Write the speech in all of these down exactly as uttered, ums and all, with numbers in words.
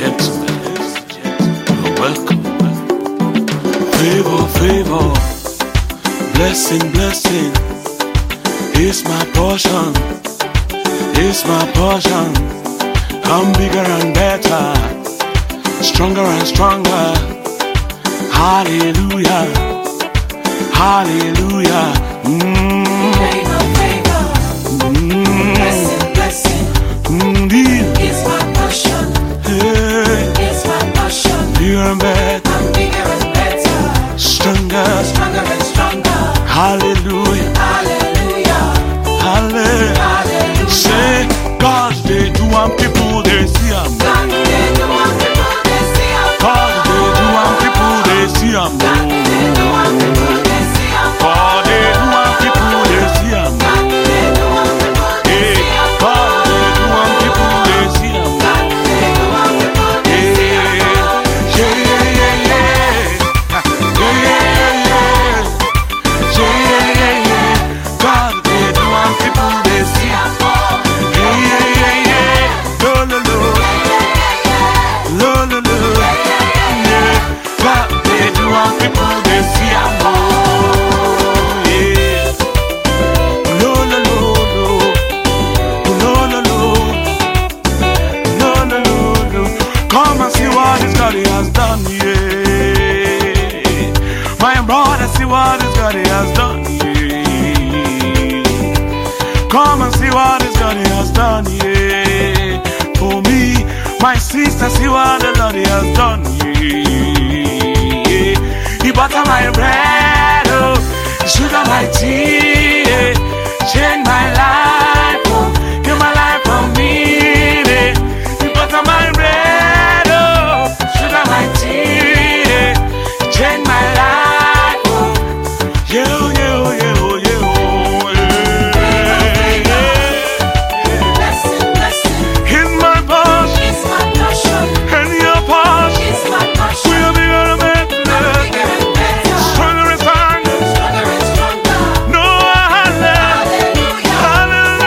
gentlemen, you're welcome. Favor, favor, blessing, blessing, it's my portion, it's my portion. I'm bigger and better, stronger and stronger. Hallelujah, hallelujah. Mm. Favor, favor, Mm. blessing, blessing, Mm. it's my portion, Hey. it's my portion. Bigger and better, I'm bigger and better, stronger. stronger and stronger. Hallelujah, Hallelujah, hallelujah. hallelujah. Say, God, they do one people, they see them. God, they do one people, they see I'm God, they do one people, they see them. God, they do one people, they see I'm God, they do one people, they see them. God, they do one people, they Hey, see I'm God, they do one people, they see them. God, they do one people, they Yeah, see I'm yeah, yeah, yeah, yeah. Yeah, yeah, yeah. Yeah, yeah, yeah. God, they do one people, they see them. Yeah, yeah, yeah, yeah. Lo, lo, lo. Lo, lo, lo. Yeah. God, they do one people, they see them. Oh, yeah. Lo, lo, lo, lo. Lo, lo, lo. No, no, no, no. Come and see what His God has done, yeah. My brother, see what His God has done, yeah. Come and see what His God has done, yeah. For me, my sister, see what the Lord has done, yeah. He butter my bread, oh, He sugar my tea, yeah. Change my life, oh, give my life for me, yeah. He butter my bread, oh, sugar my tea, yeah. Change my life, oh, yeah, yeah, yeah, yeah, yeah. blessing, blessing, He's my boss, it's my portion, and your boss. it's my portion. We're bigger and I'm better, bigger and better, stronger and stronger. stronger and stronger. No, hallelujah, Hallelujah, hallelujah.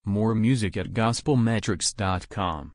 More music at gospel metrics dot com.